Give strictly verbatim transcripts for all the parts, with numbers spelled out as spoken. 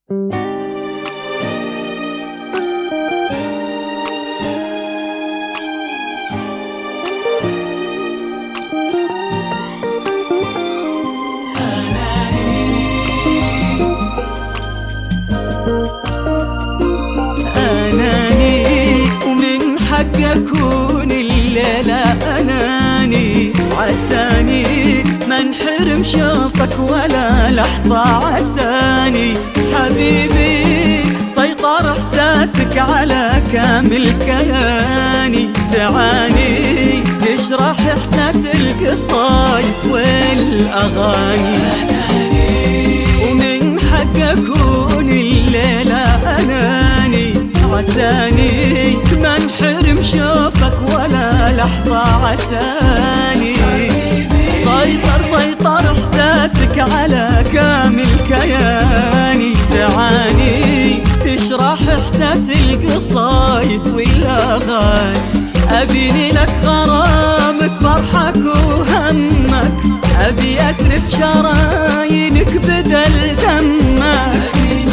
أكون الليلة أناني عساني ما انحرم شوفك ولا لحظة عساني حبيبي سيطر إحساسك على كامل كياني تعاني تشرح إحساس القصايد والأغاني ومن حق أكون الليلة أناني عساني ما انحرم شوفك ولا لحظة عساني سيطر سيطر إحساسك على كامل كياني تعاني تشرح إحساس القصايد والأغاني أبيني لك غرامك فرحك وهمك أبي أسرف شرايينك بدل دمك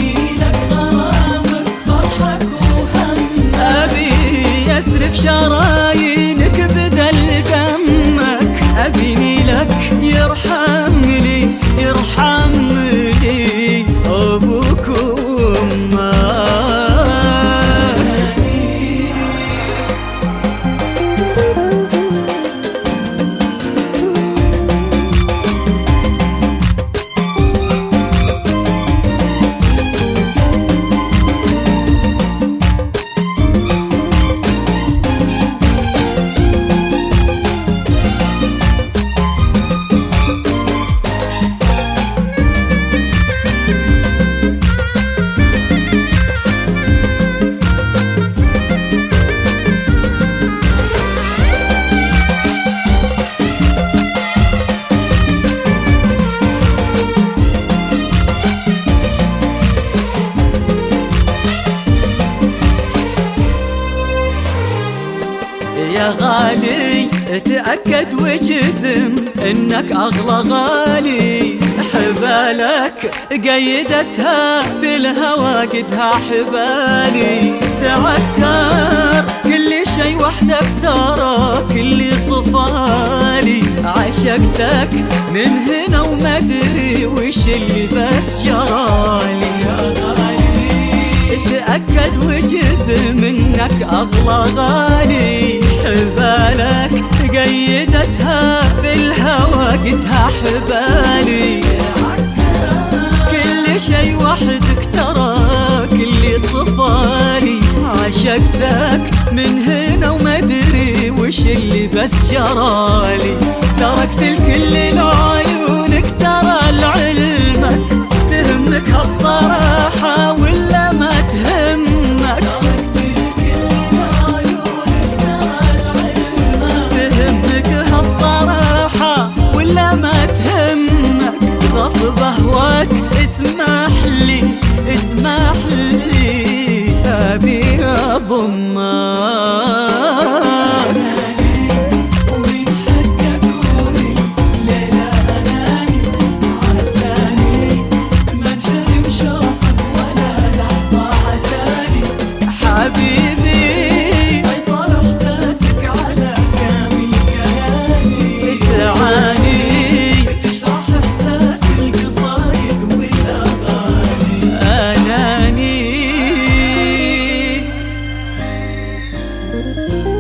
أسرف شرايينك بدل دمك أبيني لك يرحم لي يرحم لي أبوك وأمك يا غالي اتأكد وجزم انك اغلى غالي حبالك قيدتها في الهوى قدها حبالي تعكر كل شي وحدك ترى كل صفالي عشقتك من هنا وما ادري وش اللي بس جرالي يا غالي اتأكد وجزم انك اغلى غالي حبالك قيدتها في الهوى قدها حبالي كل شي وحدك ترى كل صفالي عشقتك من هنا وما ادري وش اللي بس جرالي تركت الكل لعيونك ترى لعلمك تهمك هالصراحة ولا ما تهمك ولا ما تهمك غصب أهواك اسمح لي اسمح لي أبي أضمك ومن حق أكون الليلة أناني عساني ما انحرم شوفك ولا لحظة عساني حبيبي سيطر إحساسك على كامل كياني تعاني Thank you.